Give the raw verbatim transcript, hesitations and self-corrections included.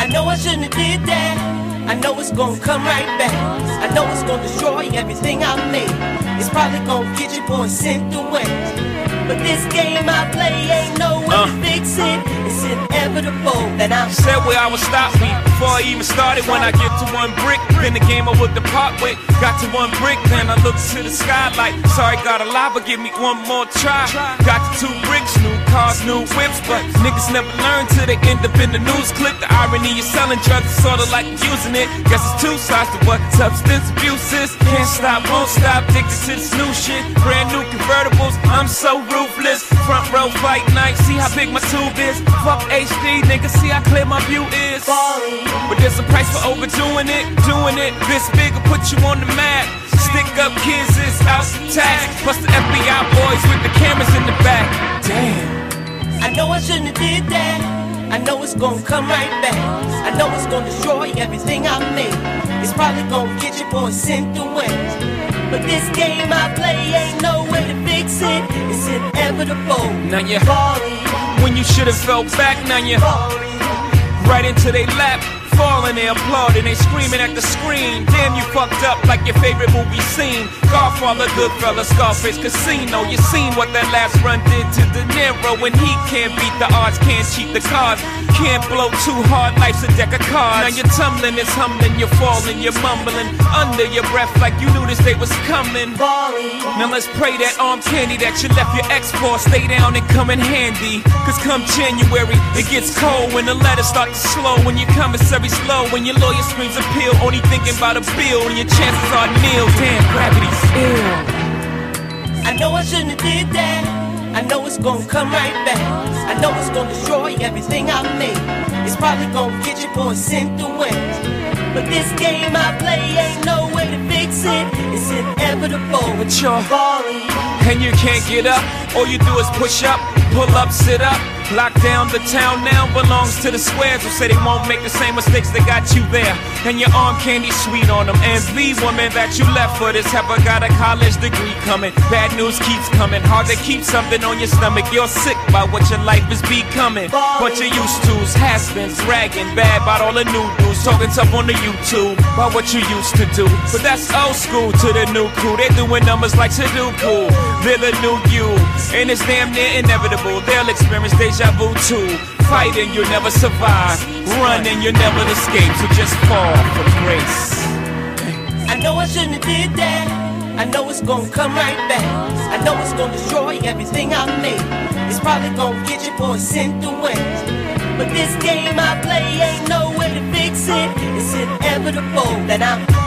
I know I shouldn't have did that. I know it's gonna come right back. I know it's gonna destroy everything I made. It's probably gonna get your boy sent away. But this game I play ain't no way uh. to fix it. It's inevitable that I'm said where I would stop me before I even started. When I get to one brick, then the game I would depart with. Got to one brick, then I look to the sky like, sorry, gotta lie, but give me one more try. Got to two bricks, new cars, new whips, but niggas never learn till they end up in the news clip. The irony of selling drugs is sorta like using it. Guess it's two sides to what substance abuse is. Can't stop, won't stop, addicted to this new shit. Brand new convertibles, I'm so ruthless. Front row fight night, see how big my tube is. Fuck H D, nigga, see how clear my view is. But there's a price for overdoing it. Doing it this big will put you on the map. Stick up kids is out the tax. Plus the F B I boys with the cameras in the back. Damn. I know I shouldn't have did that. I know it's gonna come right back. I know it's gonna destroy everything I made. It's probably gonna get your boy sent away. But this game I play ain't no way to fix it. It's inevitable. Now you falling when you should've fell back. Now you falling right into they lap. Falling, they applauding, they screaming at the screen. Damn, you fucked up like your favorite movie scene. Godfather, Goodfellas, Scarface, Casino. You seen what that last run did to De Niro. When he can't beat the odds, can't cheat the cards, can't blow too hard, life's a deck of cards. Now you're tumbling, it's humbling, you're falling, you're mumbling under your breath like you knew this day was coming. falling. Now let's pray that arm candy that you left your ex for stay down and come in handy. Cause come January, it gets cold when the letters start to slow. When your commissary slow, when your lawyer screams appeal, only thinking about a bill, and your chances are nil. Damn, gravity's ill. I know I shouldn't have did that. I know it's gonna come right back. I know it's gonna destroy everything I made. It's probably gonna get your boy sent away. But this game I play ain't no way to fix it. It's inevitable. But you're falling and you can't get up. All you do is push up, pull up, sit up. Lock down the town now belongs to the squares who say they won't make the same mistakes that got you there. And your arm candy sweet on them. And the woman that you left for this heifer got a college degree coming. Bad news keeps coming. Hard to keep something on your stomach. You're sick by what your life is becoming. Bunch of used to's, has-beens, bragging bad about all the new dudes. Talking tough on the YouTube about what you used to do. But that's old school to the new crew. They doing numbers like Sudoku. They're the new you. And it's damn near inevitable. They'll experience deja vu too. Fighting, you'll never survive. Running, you'll never escape. So just fall from grace. I know I shouldn't have did that. I know it's gonna come right back. I know it's gonna destroy everything I made. It's probably gonna get your boy sent away. But this game I play ain't no way to fix it. It's inevitable that I'm